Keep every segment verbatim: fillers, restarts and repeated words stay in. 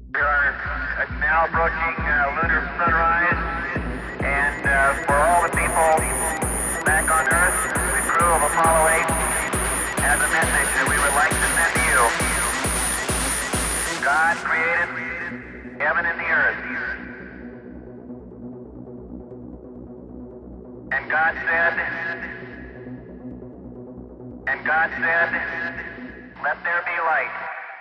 We are now approaching uh, lunar sunrise, and uh, for all the people back on Earth, the crew of Apollo eight has a message that we would like to send to you. God created heaven and the earth, and God said, and God said, let there be light.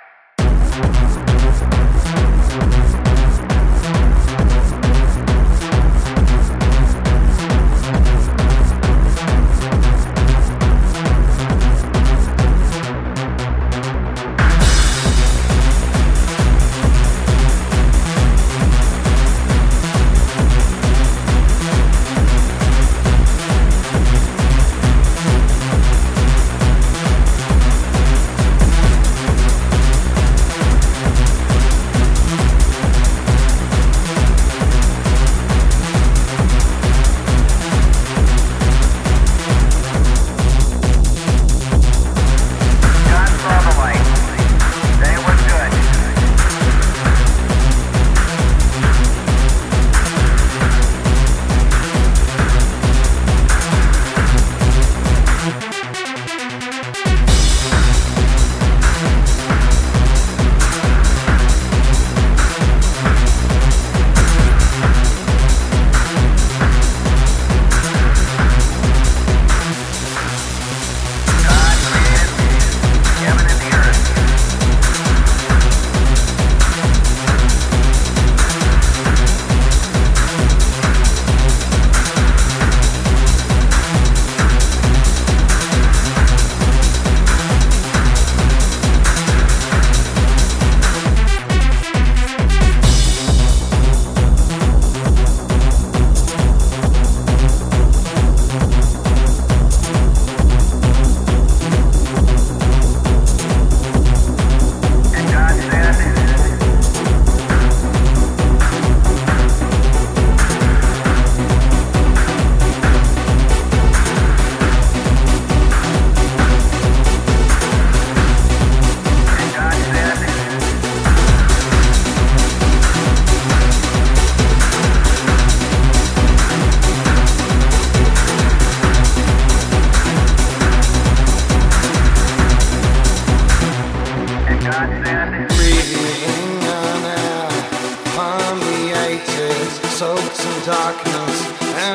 Soaked in darkness,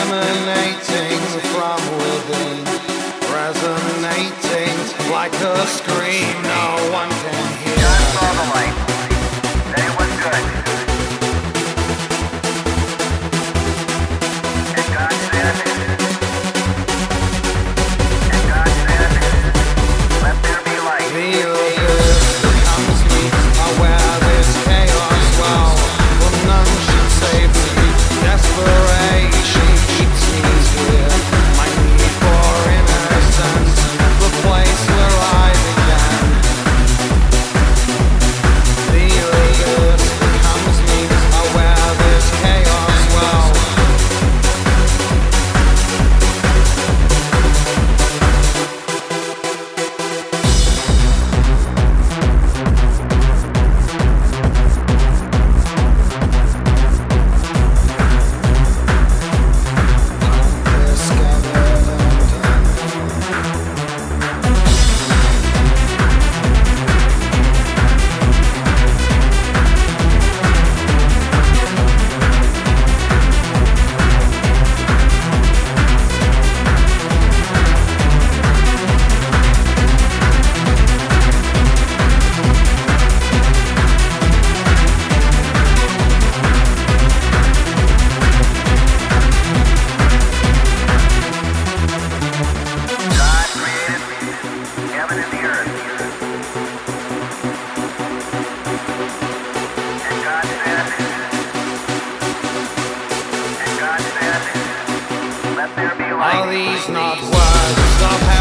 emanating from within, resonating like a scream no one can hear. God saw the light, that it was good. And God said, and God said, let there be light. The abyss becomes me, aware this chaos well, well none should save me. Desperation keeps me here. My need for innocence, the place where I began. The abyss becomes me, aware this chaos well. Are these not words of